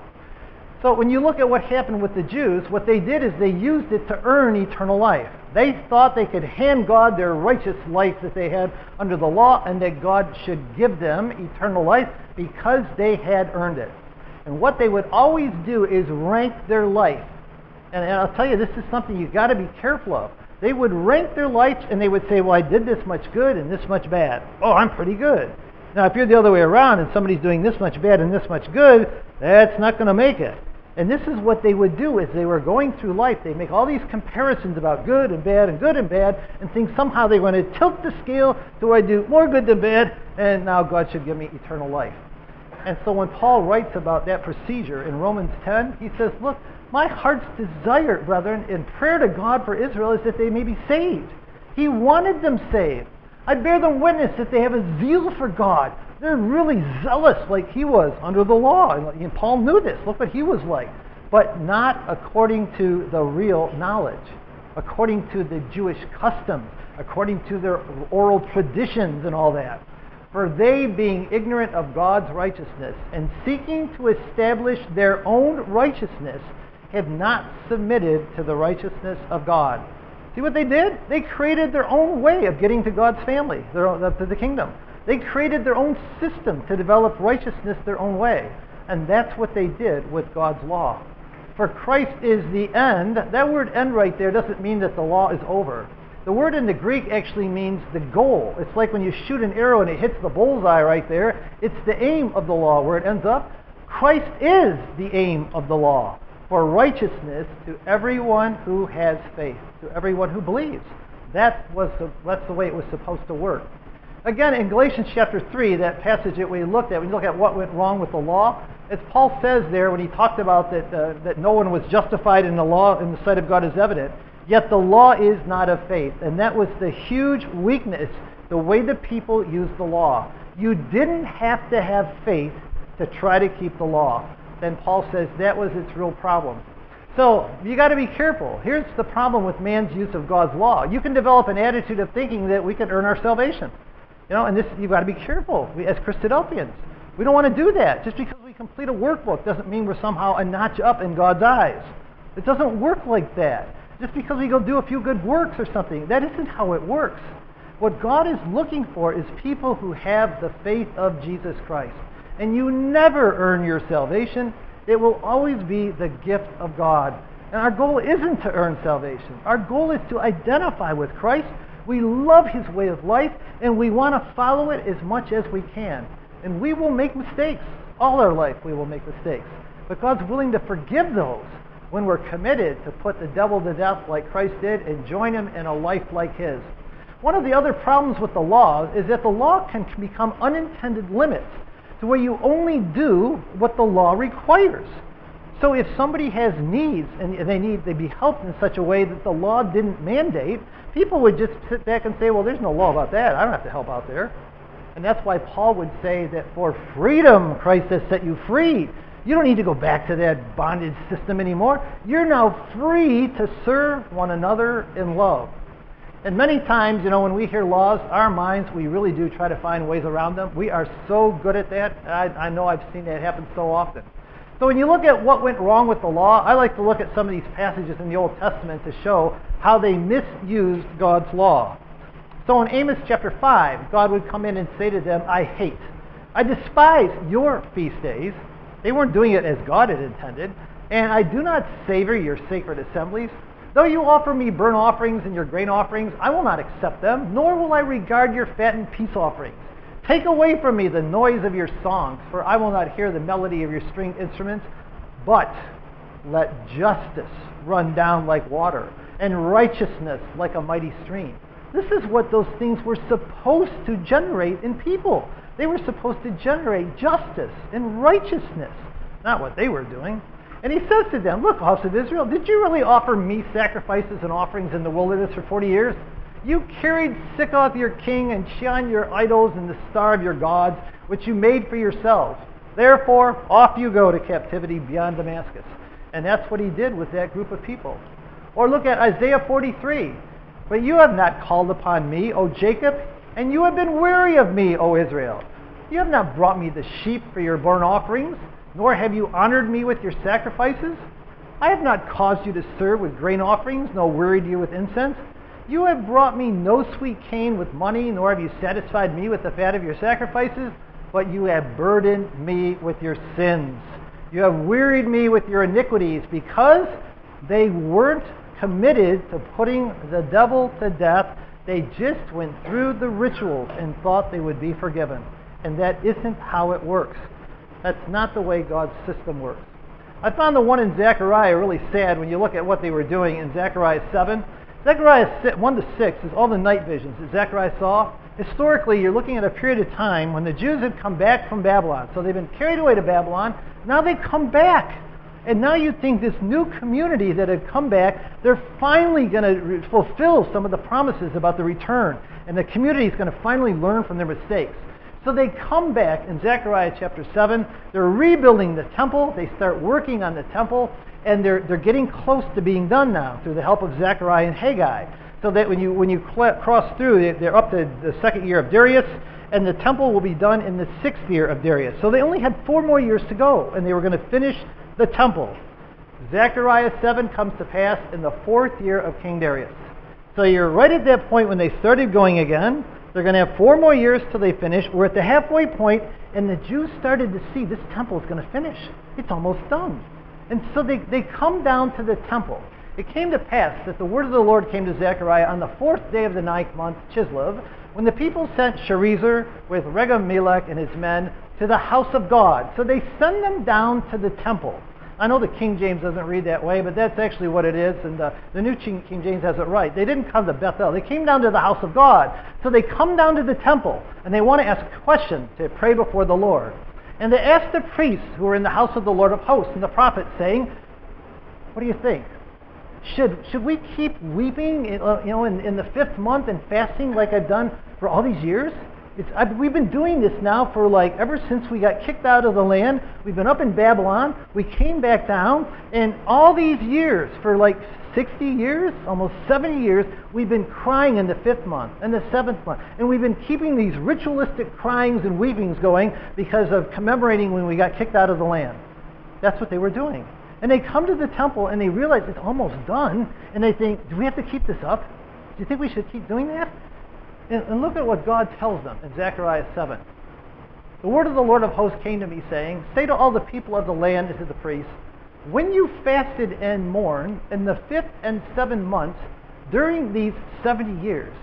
So when you look at what happened with the Jews, what they did is they used it to earn eternal life. They thought they could hand God their righteous life that they had under the law, and that God should give them eternal life because they had earned it. And what they would always do is rank their life. And I'll tell you, this is something you've got to be careful of. They would rank their life and they would say, well, I did this much good and this much bad. Oh, I'm pretty good. Now, if you're the other way around and somebody's doing this much bad and this much good, that's not going to make it. And this is what they would do as they were going through life. They'd make all these comparisons about good and bad and good and bad, and think somehow they want to tilt the scale to where I do more good than bad, and now God should give me eternal life. And so when Paul writes about that procedure in Romans 10, he says, look, my heart's desire, brethren, in prayer to God for Israel is that they may be saved. He wanted them saved. I bear them witness that they have a zeal for God. They're really zealous like he was under the law. And Paul knew this. Look what he was like. But not according to the real knowledge, according to the Jewish customs, according to their oral traditions and all that. For they, being ignorant of God's righteousness and seeking to establish their own righteousness, have not submitted to the righteousness of God. See what they did? They created their own way of getting to God's family, to the kingdom. They created their own system to develop righteousness their own way. And that's what they did with God's law. For Christ is the end. That word end right there doesn't mean that the law is over. The word in the Greek actually means the goal. It's like when you shoot an arrow and it hits the bullseye right there. It's the aim of the law where it ends up. Christ is the aim of the law for righteousness to everyone who has faith, to everyone who believes. That's the way it was supposed to work. Again, in Galatians chapter 3, that passage that we looked at, when you look at what went wrong with the law, as Paul says there when he talked about that no one was justified in the law in the sight of God is evident, yet the law is not of faith. And that was the huge weakness, the way the people used the law. You didn't have to have faith to try to keep the law. Then Paul says that was its real problem. So you got to be careful. Here's the problem with man's use of God's law. You can develop an attitude of thinking that we can earn our salvation. And this, you've got to be careful. As Christadelphians, we don't want to do that. Just because we complete a workbook doesn't mean we're somehow a notch up in God's eyes. It doesn't work like that. Just because we go do a few good works or something, that isn't how it works. What God is looking for is people who have the faith of Jesus Christ. And you never earn your salvation. It will always be the gift of God. And our goal isn't to earn salvation. Our goal is to identify with Christ. We love his way of life, and we want to follow it as much as we can. And we will make mistakes. All our life we will make mistakes. But God's willing to forgive those when we're committed to put the devil to death like Christ did and join him in a life like his. One of the other problems with the law is that the law can become unintended limits to where you only do what the law requires. So if somebody has needs and they be helped in such a way that the law didn't mandate, people would just sit back and say, well, there's no law about that. I don't have to help out there. And that's why Paul would say that for freedom, Christ has set you free. You don't need to go back to that bondage system anymore. You're now free to serve one another in love. And many times, when we hear laws, our minds, we really do try to find ways around them. We are so good at that. I know I've seen that happen so often. So when you look at what went wrong with the law, I like to look at some of these passages in the Old Testament to show how they misused God's law. So in Amos chapter 5, God would come in and say to them, I despise your feast days. They weren't doing it as God had intended. And I do not savor your sacred assemblies. Though you offer me burnt offerings and your grain offerings, I will not accept them, nor will I regard your fattened peace offerings. Take away from me the noise of your songs, for I will not hear the melody of your stringed instruments. But let justice run down like water, and righteousness like a mighty stream. This is what those things were supposed to generate in people. They were supposed to generate justice and righteousness, not what they were doing. And he says to them, look, house of Israel, did you really offer me sacrifices and offerings in the wilderness for 40 years? You carried Sikkoth your king and Shion your idols and the star of your gods, which you made for yourselves. Therefore, off you go to captivity beyond Damascus. And that's what he did with that group of people. Or look at Isaiah 43. But you have not called upon me, O Jacob, and you have been weary of me, O Israel. You have not brought me the sheep for your burnt offerings, nor have you honored me with your sacrifices. I have not caused you to serve with grain offerings, nor wearied you with incense. You have brought me no sweet cane with money, nor have you satisfied me with the fat of your sacrifices, but you have burdened me with your sins. You have wearied me with your iniquities, because they weren't committed to putting the devil to death. They just went through the rituals and thought they would be forgiven. And that isn't how it works. That's not the way God's system works. I found the one in Zechariah really sad when you look at what they were doing in Zechariah 7. Zechariah 1 to 6 is all the night visions that Zechariah saw. Historically, you're looking at a period of time when the Jews had come back from Babylon. So they've been carried away to Babylon. Now they've come back. And now you think this new community that had come back, they're finally going to fulfill some of the promises about the return. And the community is going to finally learn from their mistakes. So they come back in Zechariah chapter 7. They're rebuilding the temple. They start working on the temple. And they're getting close to being done now through the help of Zechariah and Haggai. So that when you cross through, they're up to the second year of Darius. And the temple will be done in the 6th year of Darius. So they only had 4 more years to go. And they were going to finish the temple. Zechariah 7 comes to pass in the 4th year of King Darius. So you're right at that point when they started going again. They're going to have 4 more years till they finish. We're at the halfway point, and the Jews started to see this temple is going to finish. It's almost done. And so they come down to the temple. It came to pass that the word of the Lord came to Zechariah on the 4th day of the 9th month, Chislev, when the people sent Sherezer with Regem-Melech and his men to the house of God. So they send them down to the temple. I know the King James doesn't read that way, but that's actually what it is, and the New King James has it right. They didn't come to Bethel. They came down to the house of God. So they come down to the temple, and they want to ask a question to pray before the Lord. And they ask the priests who are in the house of the Lord of hosts and the prophets, saying, what do you think? Should we keep weeping in the 5th month and fasting like I've done for all these years? We've been doing this now for ever since we got kicked out of the land. We've been up in Babylon. We came back down. And all these years, for 60 years, almost 70 years, we've been crying in the 5th month and the 7th month. And we've been keeping these ritualistic cryings and weepings going because of commemorating when we got kicked out of the land. That's what they were doing. And they come to the temple and they realize it's almost done. And they think, do we have to keep this up? Do you think we should keep doing that? And look at what God tells them in Zechariah 7. The word of the Lord of hosts came to me, saying, say to all the people of the land and to the priests, when you fasted and mourned in the 5th and 7th months during these 70 years,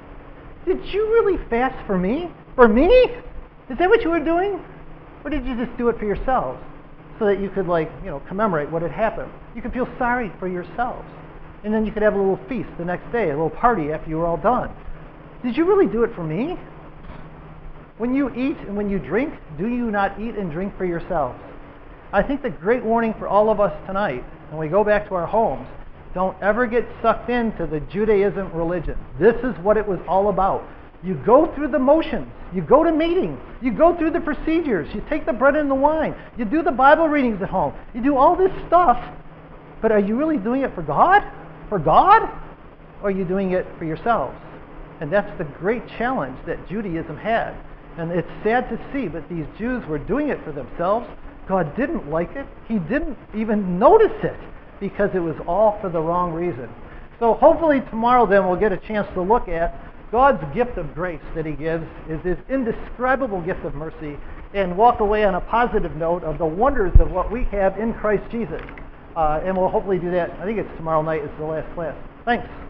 did you really fast for me? For me? Is that what you were doing? Or did you just do it for yourselves so that you could commemorate what had happened? You could feel sorry for yourselves. And then you could have a little feast the next day, a little party after you were all done. Did you really do it for me? When you eat and when you drink, do you not eat and drink for yourselves? I think the great warning for all of us tonight, when we go back to our homes, don't ever get sucked into the Judaism religion. This is what it was all about. You go through the motions. You go to meetings. You go through the procedures. You take the bread and the wine. You do the Bible readings at home. You do all this stuff, but are you really doing it for God? For God? Or are you doing it for yourselves? And that's the great challenge that Judaism had. And it's sad to see, but these Jews were doing it for themselves. God didn't like it. He didn't even notice it because it was all for the wrong reason. So hopefully tomorrow then we'll get a chance to look at God's gift of grace that He gives is His indescribable gift of mercy, and walk away on a positive note of the wonders of what we have in Christ Jesus. And we'll hopefully do that. I think it's tomorrow night is the last class. Thanks.